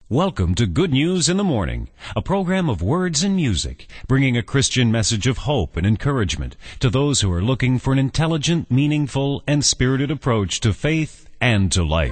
Welcome to Good News in the Morning, a program of words and music, bringing a Christian message of hope and encouragement to those who are looking for an intelligent, meaningful, and spirited approach to faith and to life.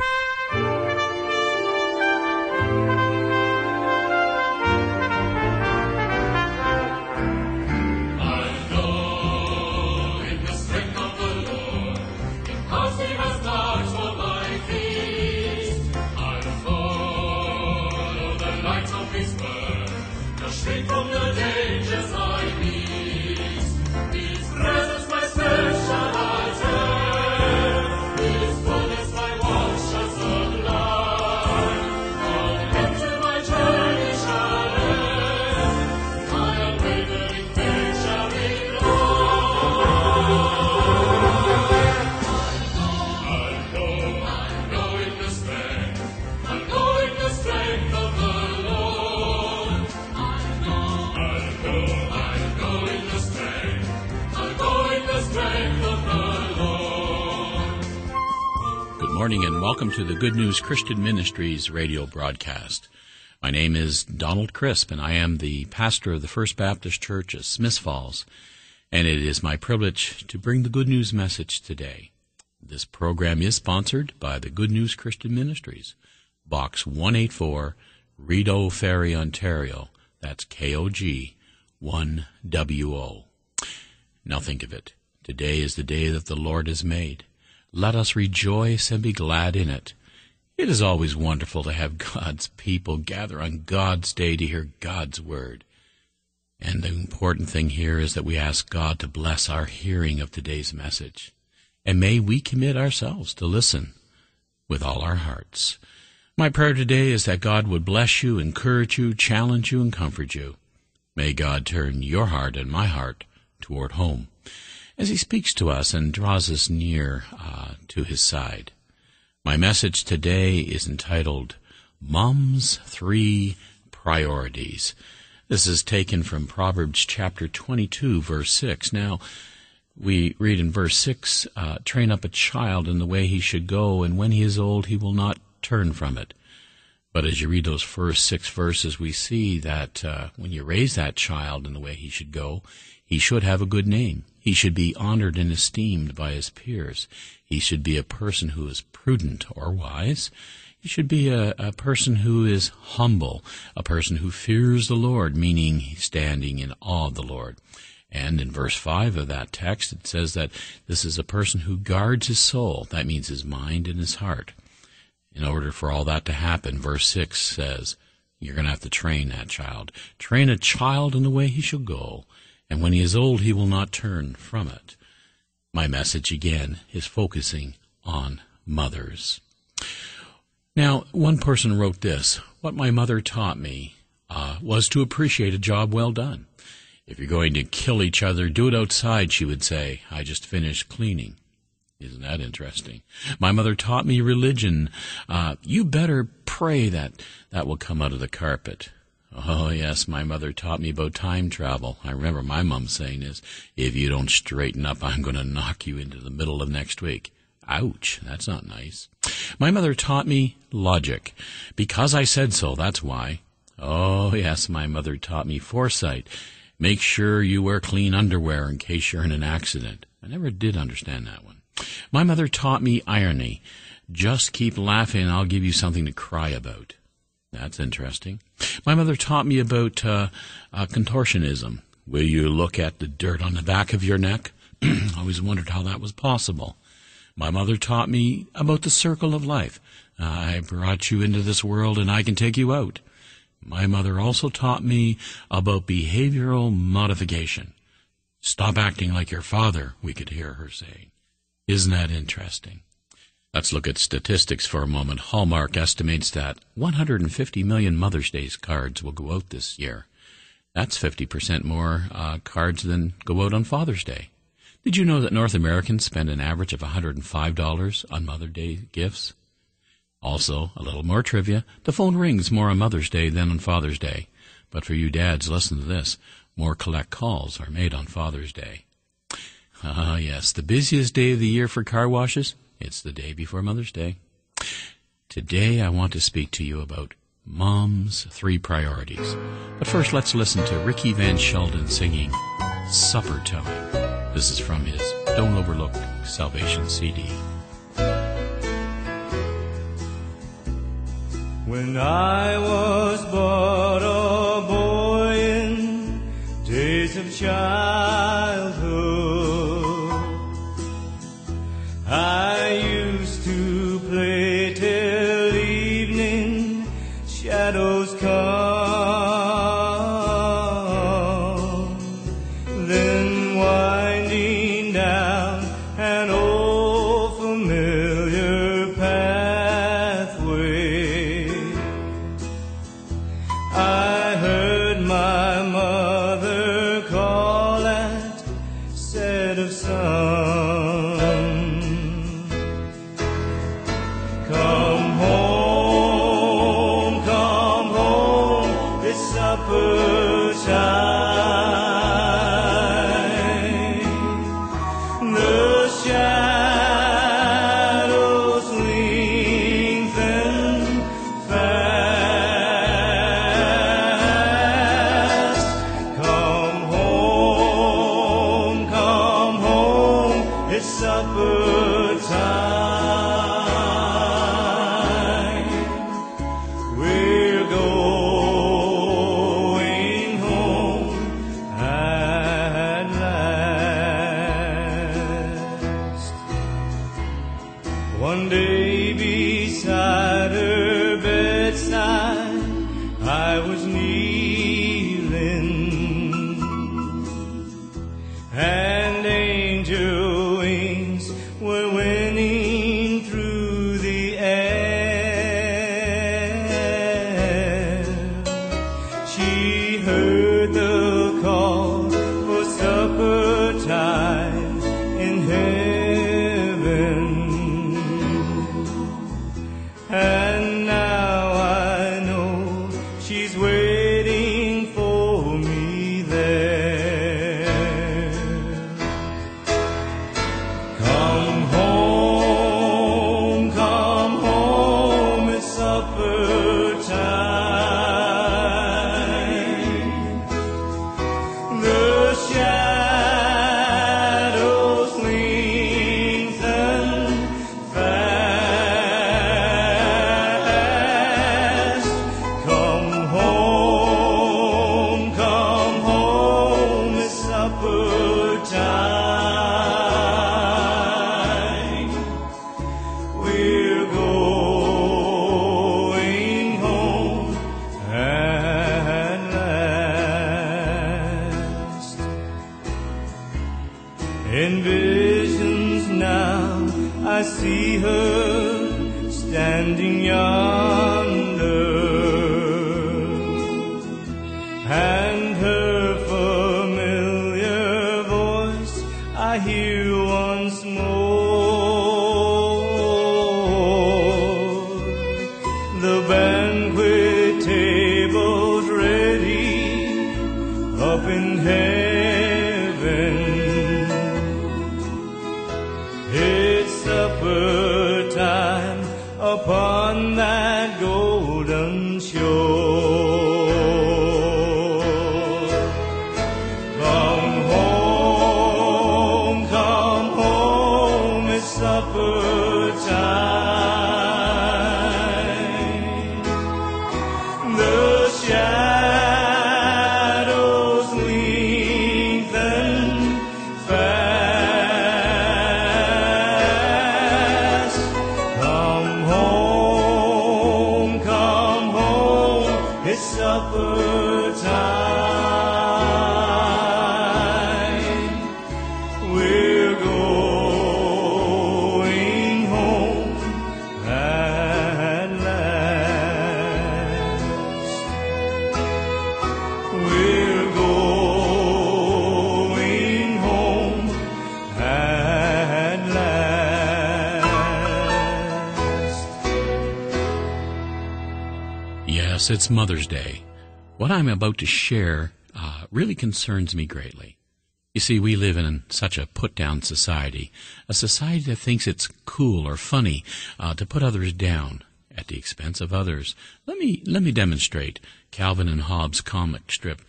Good morning and welcome to the Good News Christian Ministries radio broadcast. My name is Donald Crisp and I am the pastor of the First Baptist Church at Smiths Falls, and it is my privilege to bring the good news message today. This program is sponsored by the Good News Christian Ministries, Box 184, Rideau Ferry, Ontario. That's KOG 1WO. Now think of it. Today is the day that the Lord has made. Let us rejoice and be glad in it. It is always wonderful to have God's people gather on God's day to hear God's word. And the important thing here is that we ask God to bless our hearing of today's message. And may we commit ourselves to listen with all our hearts. My prayer today is that God would bless you, encourage you, challenge you, and comfort you. May God turn your heart and my heart toward home as he speaks to us and draws us near to his side. My message today is entitled, Mom's 3 Priorities. This is taken from Proverbs chapter 22, verse 6. Now, we read in verse 6, train up a child in the way he should go, and when he is old he will not turn from it. But as you read those first 6 verses, we see that when you raise that child in the way he should go, he should have a good name. He should be honored and esteemed by his peers. He should be a person who is prudent or wise. He should be a person who is humble, a person who fears the Lord, meaning standing in awe of the Lord. And in verse 5 of that text, it says that this is a person who guards his soul. That means his mind and his heart. In order for all that to happen, verse 6 says, you're going to have to train that child. Train a child in the way he shall go, and when he is old, he will not turn from it. My message, again, is focusing on mothers. Now, one person wrote this, what my mother taught me was to appreciate a job well done. If you're going to kill each other, do it outside, she would say. I just finished cleaning. Isn't that interesting? My mother taught me religion. You better pray that will come out of the carpet. Oh, yes, my mother taught me about time travel. I remember my mom saying this, if you don't straighten up, I'm going to knock you into the middle of next week. Ouch, that's not nice. My mother taught me logic. Because I said so, that's why. Oh, yes, my mother taught me foresight. Make sure you wear clean underwear in case you're in an accident. I never did understand that one. My mother taught me irony. Just keep laughing and I'll give you something to cry about. That's interesting. My mother taught me about contortionism. Will you look at the dirt on the back of your neck? I always wondered how that was possible. My mother taught me about the circle of life. I brought you into this world and I can take you out. My mother also taught me about behavioral modification. Stop acting like your father, we could hear her saying. Isn't that interesting? Let's look at statistics for a moment. Hallmark estimates that 150 million Mother's Day cards will go out this year. That's 50% more cards than go out on Father's Day. Did you know that North Americans spend an average of $105 on Mother's Day gifts? Also, a little more trivia, the phone rings more on Mother's Day than on Father's Day. But for you dads, listen to this. More collect calls are made on Father's Day. Ah, yes, the busiest day of the year for car washes, it's the day before Mother's Day. Today I want to speak to you about Mom's Three Priorities. But first, let's listen to Ricky Van Sheldon singing Supper Time. This is from his Don't Overlook Salvation CD. When I was but a boy in days of childhood, I used to play till evening shadows come, then winding down an old familiar pathway, I heard my mother call at set of sun, come home, it's supper time. The shadows lengthen fast. Come home, it's supper time. We're going home at last. One day beside her bedside I was kneeling, and angel wings were winning through the air. She heard the call for supper time in heaven, and now I know she's waiting for me there. Come home, it's supper time. The shadows lengthen fast. Come home, it's supper time. We're going home at last. In visions now I see her standing yonder, and her familiar voice I hear once more. The banquet table's ready up in heaven. It's supper time upon that golden shore. Come home, it's supper time. The shadows lengthen fast. Come home, it's supper time. We're going home at last. We're going home at last. Yes, it's Mother's Day. What I'm about to share really concerns me greatly. You see, we live in such a put-down society, a society that thinks it's cool or funny to put others down. at the expense of others. Let me demonstrate. Calvin and Hobbes comic strip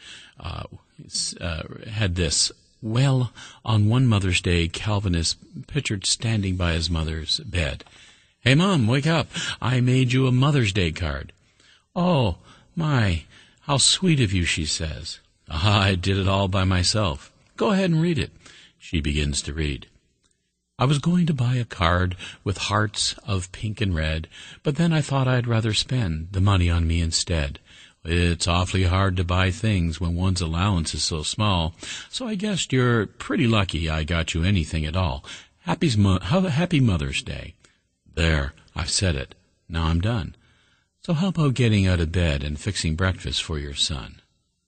had this. Well, on one Mother's Day, Calvin is pictured standing by his mother's bed. "Hey, Mom, wake up. I made you a Mother's Day card." "Oh, my, how sweet of you," she says. "I did it all by myself." "Go ahead and read it." She begins to read. "I was going to buy a card with hearts of pink and red, but then I thought I'd rather spend the money on me instead. It's awfully hard to buy things when one's allowance is so small, so I guess you're pretty lucky I got you anything at all. Happy Mother's Day." There, I've said it. Now I'm done. So how about getting out of bed and fixing breakfast for your son?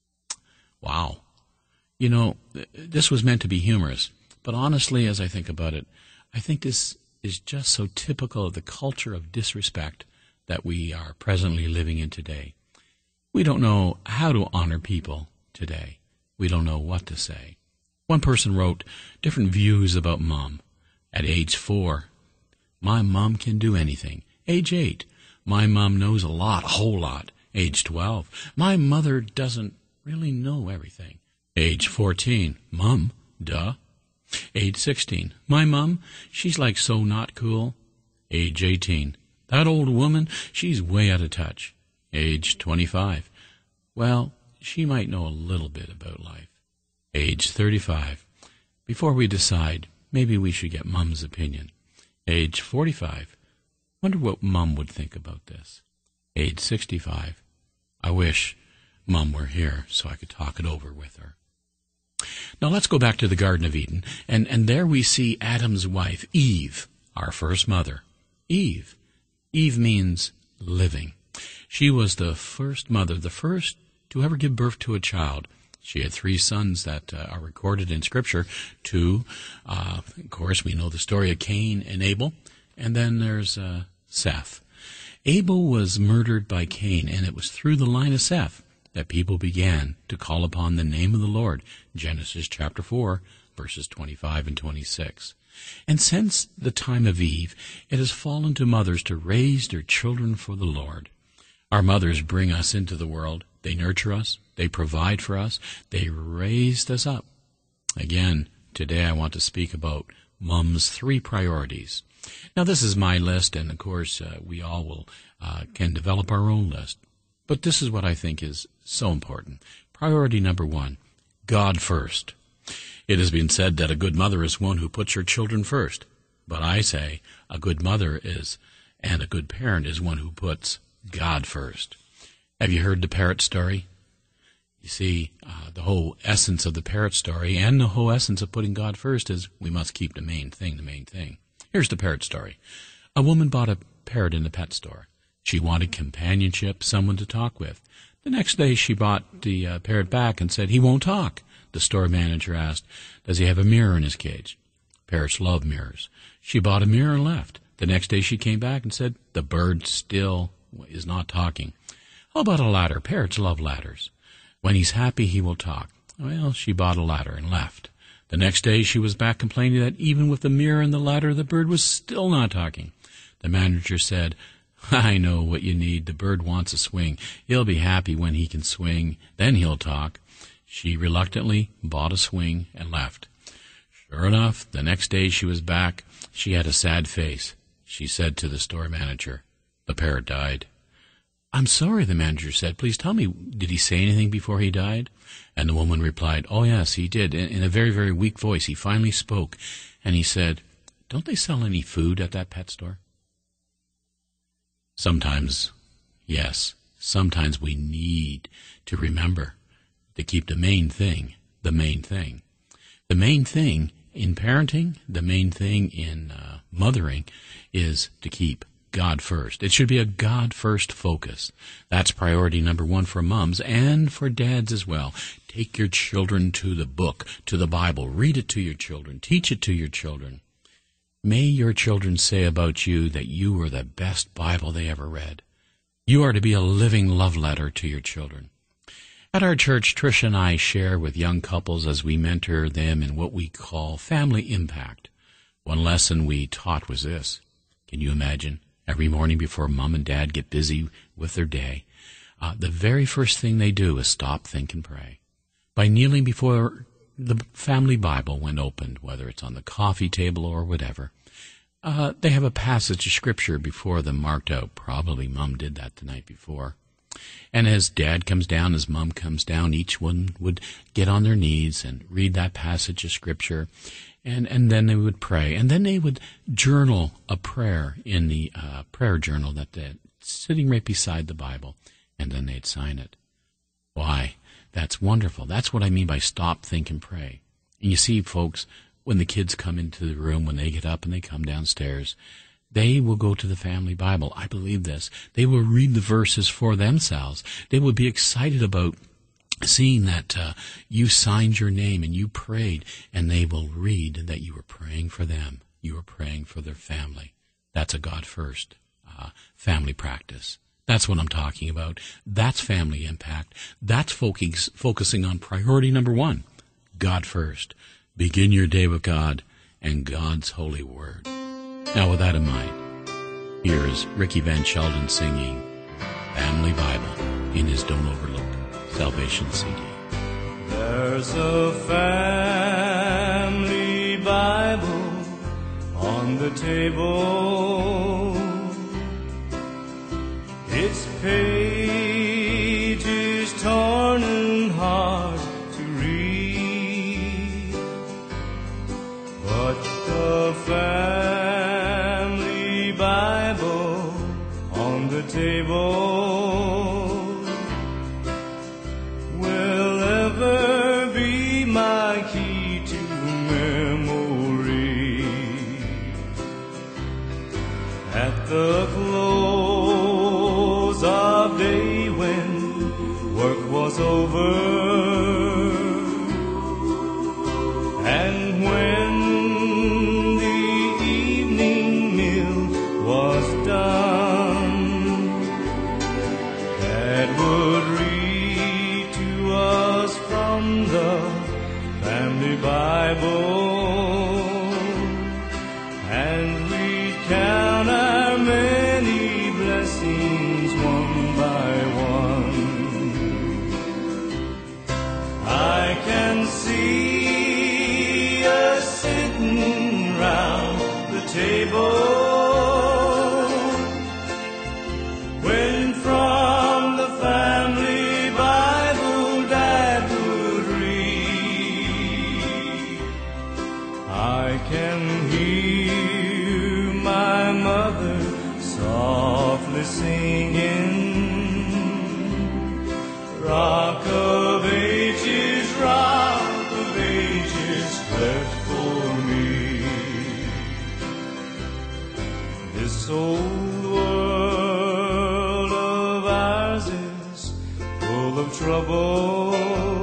Wow. You know, this was meant to be humorous, but honestly, as I think about it, I think this is just so typical of the culture of disrespect that we are presently living in today. We don't know how to honor people today. We don't know what to say. One person wrote different views about Mom. At age 4, "My mom can do anything." Age 8, "My mom knows a lot, a whole lot." Age 12, "My mother doesn't really know everything." Age 14, "Mom, duh." Age 16, "My mom, she's like so not cool." Age 18, "That old woman, she's way out of touch." Age 25, "Well, she might know a little bit about life." Age 35, "Before we decide, maybe we should get Mom's opinion." Age 45, "Wonder what Mom would think about this." Age 65, "I wish Mom were here so I could talk it over with her." Now let's go back to the Garden of Eden, and there we see Adam's wife, Eve, our first mother. Eve. Eve means living. She was the first mother, the first to ever give birth to a child. She had 3 sons that are recorded in Scripture. 2, of course, we know the story of Cain and Abel. And then there's Seth. Abel was murdered by Cain, and it was through the line of Seth that people began to call upon the name of the Lord. Genesis chapter 4, verses 25 and 26. And since the time of Eve, it has fallen to mothers to raise their children for the Lord. Our mothers bring us into the world. They nurture us. They provide for us. They raised us up. Again, today I want to speak about Mom's 3 priorities. Now, this is my list, and of course, we all can develop our own list. But this is what I think is so important. Priority number 1, God first. It has been said that a good mother is one who puts her children first. But I say a good mother and a good parent is one who puts God first. Have you heard the parrot story? You see, the whole essence of the parrot story and the whole essence of putting God first is we must keep the main thing the main thing. Here's the parrot story. A woman bought a parrot in the pet store. She wanted companionship, someone to talk with. The next day she brought the parrot back and said, "He won't talk." The store manager asked, "Does he have a mirror in his cage?" Parrots love mirrors. She bought a mirror and left. The next day she came back and said, "The bird still is not talking." "How about a ladder? Parrots love ladders. When he's happy, he will talk." Well, she bought a ladder and left. The next day she was back complaining that even with the mirror and the ladder, the bird was still not talking. The manager said, "I know what you need. The bird wants a swing. He'll be happy when he can swing. Then he'll talk." She reluctantly bought a swing and left. Sure enough, the next day she was back. She had a sad face. She said to the store manager, "The parrot died." "I'm sorry," the manager said. "Please tell me, did he say anything before he died?" And the woman replied, "Oh, yes, he did." In a very, very weak voice, he finally spoke, and he said, "Don't they sell any food at that pet store?" Sometimes, yes, sometimes we need to remember to keep the main thing the main thing. The main thing in parenting, the main thing in mothering is to keep God first. It should be a God first focus. That's priority number 1 for moms and for dads as well. Take your children to the book, to the Bible. Read it to your children. Teach it to your children. May your children say about you that you were the best Bible they ever read. You are to be a living love letter to your children. At our church, Trish and I share with young couples as we mentor them in what we call family impact. One lesson we taught was this. Can you imagine Every morning before Mom and Dad get busy with their day, the very first thing they do is stop, think, and pray. By kneeling before the family Bible when opened, whether it's on the coffee table or whatever, they have a passage of Scripture before them marked out. Probably Mom did that the night before. And as Dad comes down, as Mom comes down, each one would get on their knees and read that passage of Scripture. And then they would pray. And then they would journal a prayer in the prayer journal that's sitting right beside the Bible. And then they'd sign it. Why? That's wonderful. That's what I mean by stop, think, and pray. And you see, folks, when the kids come into the room, when they get up and they come downstairs, they will go to the family Bible. I believe this. They will read the verses for themselves. They will be excited about seeing that you signed your name and you prayed, and they will read that you were praying for them. You were praying for their family. That's a God first family practice. That's what I'm talking about. That's family impact. That's focusing on priority number one, God first. Begin your day with God and God's holy word. Now, with that in mind, here is Ricky Van Sheldon singing Family Bible in his Don't Overlook Salvation CD. There's a family Bible on the table. Its pages torn and hard to read, but the family Bible on the table will ever be my key to memory. At the close of day when work was over, and when the evening meal was done, Dad would read to us from the family Bible, and we'd count our many blessings one by one. I can see us sitting round the table when from the family Bible Dad would read. I can hear my mother softly singing, Rock of Ages, Rock of Ages, cleft for me. This old world of ours is full of trouble.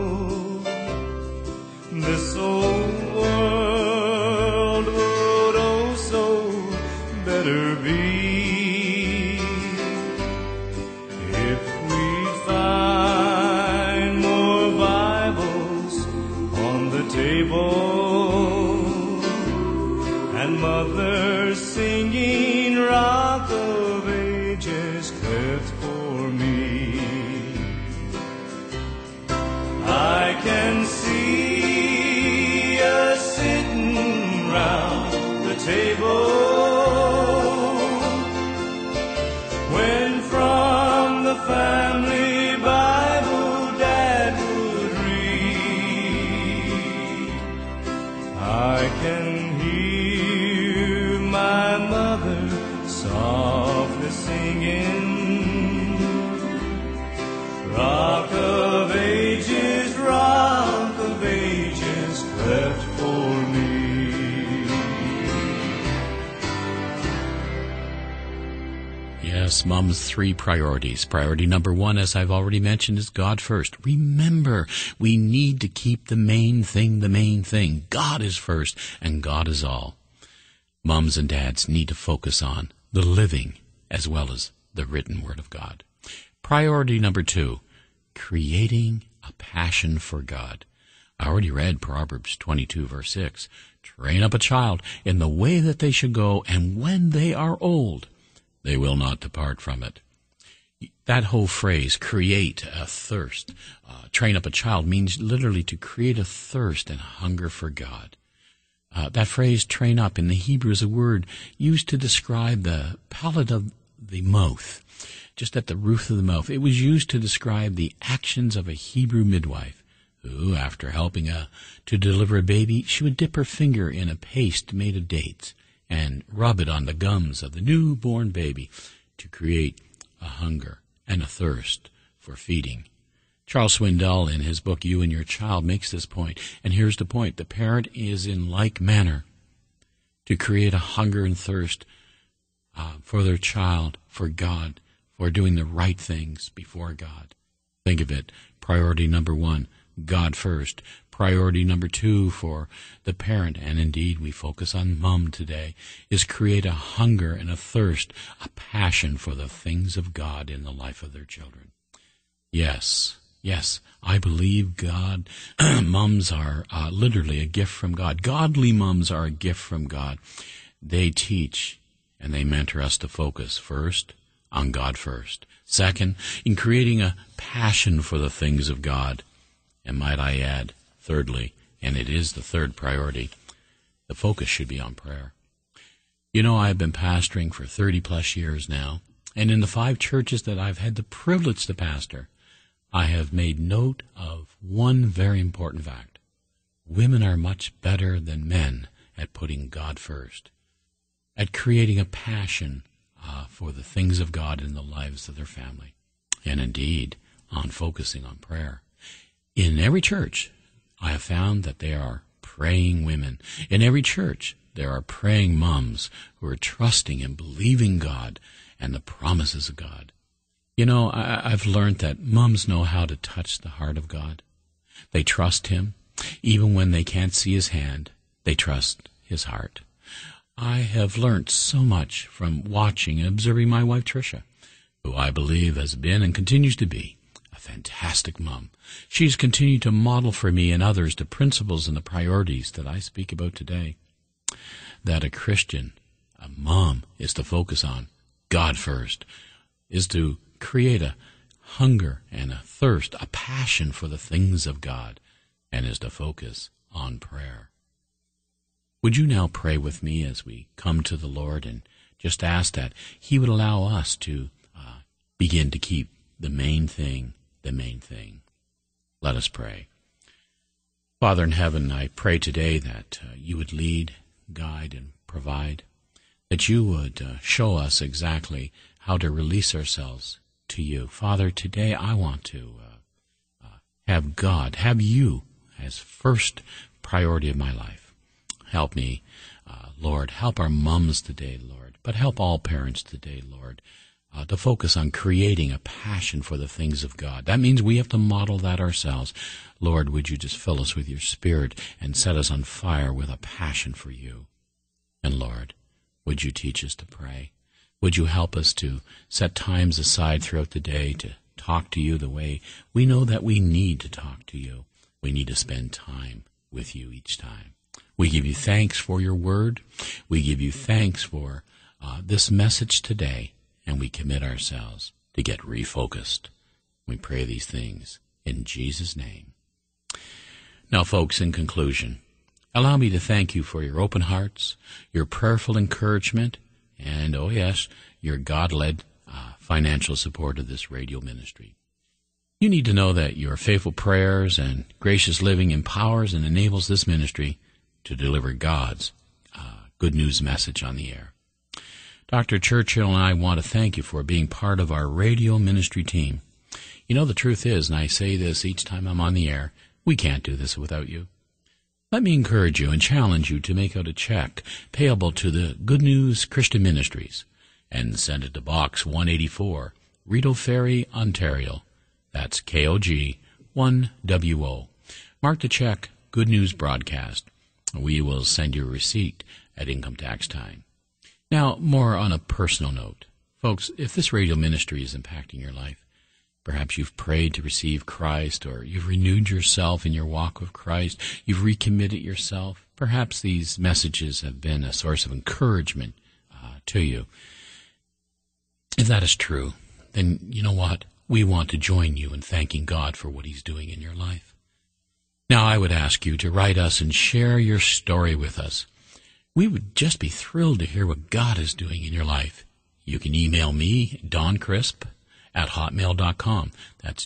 This old world would oh so better be if we find more Bibles on the table and mothers singing Rock of Ages cleft for me. I can see us sitting round the table when from the family Bible Dad would read. I can hear my mother softly singing, Rock of Ages, Rock of Ages, cleft for me. Yes, Mom's three priorities. Priority number one, as I've already mentioned, is God first. Remember, we need to keep the main thing the main thing. God is first, and God is all. Moms and dads need to focus on the living as well as the written Word of God. Priority number two, creating a passion for God. I already read Proverbs 22, verse 6. Train up a child in the way that they should go, and when they are old, they will not depart from it. That whole phrase, create a thirst, train up a child, means literally to create a thirst and hunger for God. That phrase, train up, in the Hebrew is a word used to describe the palate of the mouth, just at the roof of the mouth. It was used to describe the actions of a Hebrew midwife who, after helping to deliver a baby, she would dip her finger in a paste made of dates and rub it on the gums of the newborn baby to create a hunger and a thirst for feeding. Charles Swindoll, in his book, You and Your Child, makes this point, and here's the point. The parent is in like manner to create a hunger and thirst for their child, for God, for doing the right things before God. Think of it. Priority number 1, God first. Priority number 2 for the parent, and indeed we focus on mom today, is create a hunger and a thirst, a passion for the things of God in the life of their children. Yes, I believe God, mums are literally a gift from God. Godly mums are a gift from God. They teach and they mentor us to focus first on God first. Second, in creating a passion for the things of God. And might I add, thirdly, and it is the third priority, the focus should be on prayer. You know, I've been pastoring for 30-plus years now, and in the 5 churches that I've had the privilege to pastor, I have made note of one very important fact. Women are much better than men at putting God first, at creating a passion for the things of God in the lives of their family, and indeed on focusing on prayer. In every church, I have found that there are praying women. In every church, there are praying moms who are trusting and believing God and the promises of God. You know, I've learned that moms know how to touch the heart of God. They trust Him. Even when they can't see His hand, they trust His heart. I have learned so much from watching and observing my wife, Tricia, who I believe has been and continues to be a fantastic mom. She's continued to model for me and others the principles and the priorities that I speak about today. That a Christian, a mom, is to focus on God first, is to create a hunger and a thirst, a passion for the things of God, and is to focus on prayer. Would you now pray with me as we come to the Lord and just ask that He would allow us to begin to keep the main thing the main thing. Let us pray. Father in heaven, I pray today that You would lead, guide, and provide, that You would show us exactly how to release ourselves to You. Father, today I want to have God, have You as first priority of my life. Help me, Lord. Help our moms today, Lord, but help all parents today, Lord, to focus on creating a passion for the things of God. That means we have to model that ourselves. Lord, would You just fill us with Your Spirit and set us on fire with a passion for You? And Lord, would You teach us to pray? Would You help us to set times aside throughout the day to talk to You the way we know that we need to talk to You? We need to spend time with You each time. We give You thanks for Your word. We give You thanks for this message today, and we commit ourselves to get refocused. We pray these things in Jesus' name. Now, folks, in conclusion, allow me to thank you for your open hearts, your prayerful encouragement, and, oh yes, your God-led financial support of this radio ministry. You need to know that your faithful prayers and gracious living empowers and enables this ministry to deliver God's good news message on the air. Dr. Churchill and I want to thank you for being part of our radio ministry team. You know, the truth is, and I say this each time I'm on the air, we can't do this without you. Let me encourage you and challenge you to make out a check payable to the Good News Christian Ministries and send it to Box 184, Rideau Ferry, Ontario. That's KOG 1WO. Mark the check Good News Broadcast. We will send you a receipt at income tax time. Now, more on a personal note. Folks, if this radio ministry is impacting your life, perhaps you've prayed to receive Christ, or you've renewed yourself in your walk with Christ, you've recommitted yourself, perhaps these messages have been a source of encouragement to you. If that is true, then you know what? We want to join you in thanking God for what He's doing in your life. Now, I would ask you to write us and share your story with us. We would just be thrilled to hear what God is doing in your life. You can email me, doncrisp@hotmail.com. That's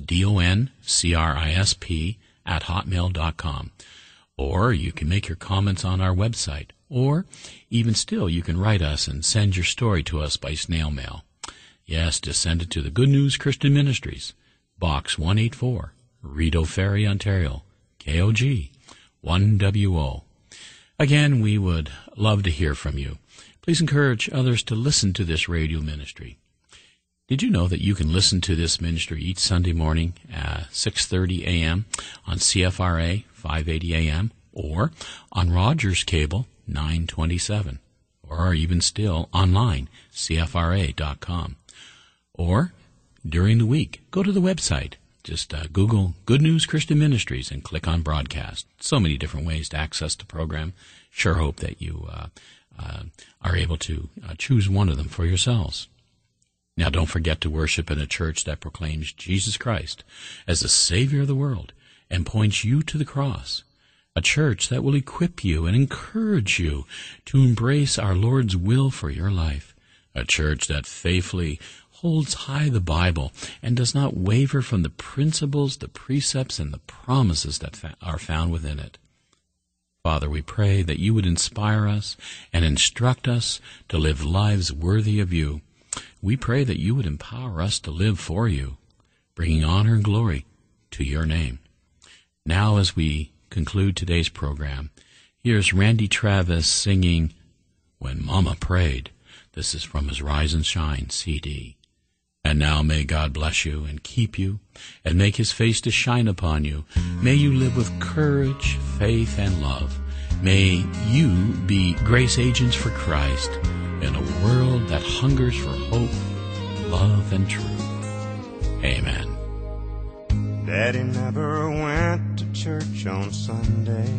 DONCRISP@hotmail.com. Or you can make your comments on our website. Or, even still, you can write us and send your story to us by snail mail. Yes, just send it to the Good News Christian Ministries, Box 184, Rideau Ferry, Ontario, KOG 1WO. Again, we would love to hear from you. Please encourage others to listen to this radio ministry. Did you know that you can listen to this ministry each Sunday morning at 6:30 a.m. on CFRA 580 a.m. or on Rogers Cable 927, or even still online, CFRA.com. Or during the week, go to the website. Just Google Good News Christian Ministries and click on Broadcast. So many different ways to access the program. Sure hope that you are able to choose one of them for yourselves. Now, don't forget to worship in a church that proclaims Jesus Christ as the Savior of the world and points you to the cross. A church that will equip you and encourage you to embrace our Lord's will for your life. A church that faithfully holds high the Bible and does not waver from the principles, the precepts, and the promises that are found within it. Father, we pray that you would inspire us and instruct us to live lives worthy of you. We pray that you would empower us to live for you, bringing honor and glory to your name. Now, as we conclude today's program, here's Randy Travis singing When Mama Prayed. This is from his Rise and Shine CD. And now may God bless you and keep you and make his face to shine upon you. May you live with courage, faith, and love. May you be grace agents for Christ in a world that hungers for hope, love, and truth. Amen. Daddy never went to church on Sunday.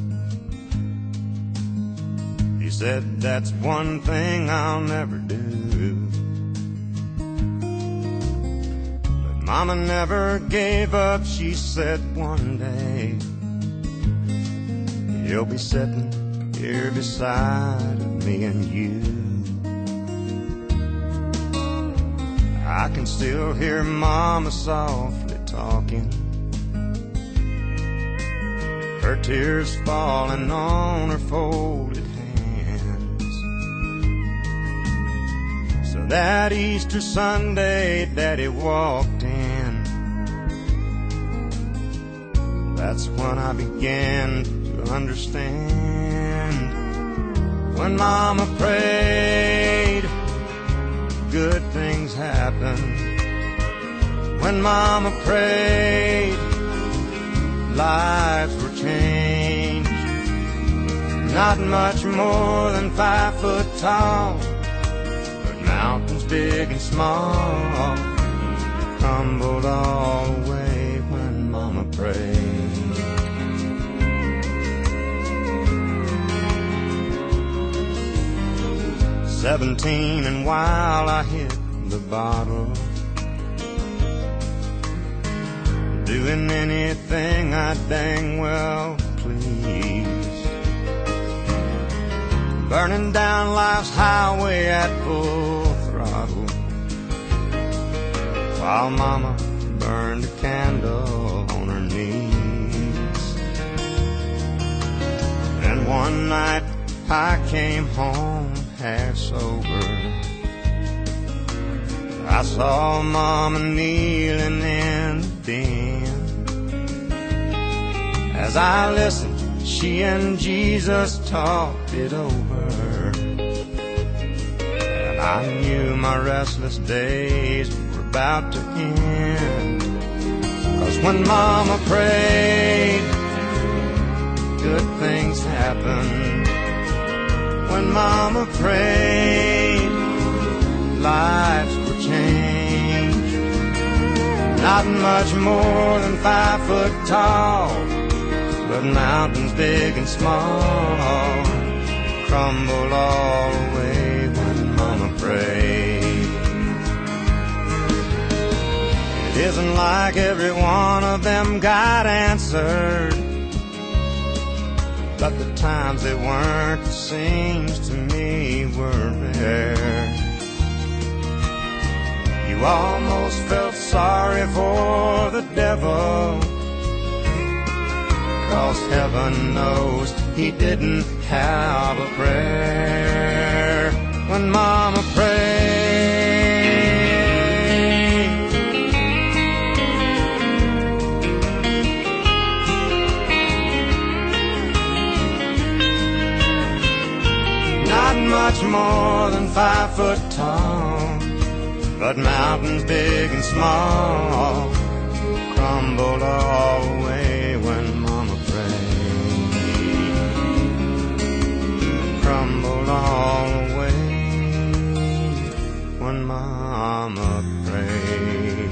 He said, that's one thing I'll never do. But Mama never gave up. She said one day he'll be sitting here beside me and you. I can still hear Mama softly talking, her tears falling on her folded hands. So that Easter Sunday Daddy walked in. That's when I began to understand. When Mama prayed, good things happened. When Mama prayed, lives were changed. Not much more than 5 foot tall, but mountains big and small crumbled all away when Mama prayed. 17 and while I hit the bottle, doing anything I dang well please, burning down life's highway at full throttle, while Mama burned a candle on her knees. And one night I came home half sober. I saw Mama kneeling in the den. As I listened, she and Jesus talked it over, and I knew my restless days were about to end. 'Cause when Mama prayed, good things happened. When Mama prayed, lives were changed. Not much more than 5 foot tall, but mountains big and small crumbled all away when Mama prayed. It isn't like every one of them got answered, but the times they weren't, it seems to me, were rare. You almost felt sorry for the devil, 'cause heaven knows he didn't have a prayer when Mama prayed. Not much more than 5 foot tall, but mountains big and small crumbled all away when Mama prayed. Crumbled all away when Mama prayed.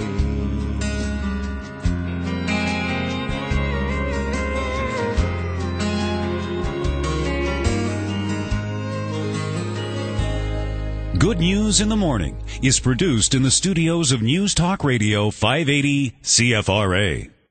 Good News in the Morning is produced in the studios of News Talk Radio 580 CFRA.